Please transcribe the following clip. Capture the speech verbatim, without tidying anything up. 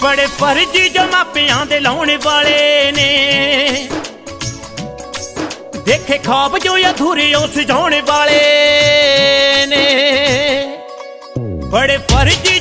बड़े फर्जी जो मापियां दे लाने वाले ने, देखे ख्वाब जो अधूरे ओ सजाने वाले ने। बड़े फर्जी